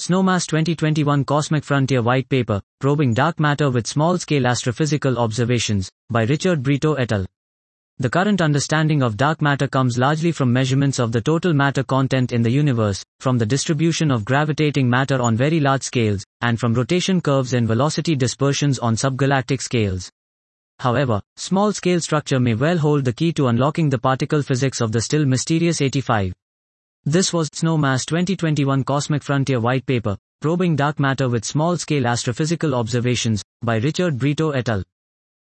SNOMAS 2021 Cosmic Frontier White Paper, Probing Dark Matter with Small-Scale Astrophysical Observations, by Richard Brito et al. The current understanding of dark matter comes largely from measurements of the total matter content in the universe, from the distribution of gravitating matter on very large scales, and from rotation curves and velocity dispersions on subgalactic scales. However, small-scale structure may well hold the key to unlocking the particle physics of the still mysterious 85. This was SNOMAS 2021 Cosmic Frontier White Paper, Probing Dark Matter with Small-Scale Astrophysical Observations, by Richard Brito et al.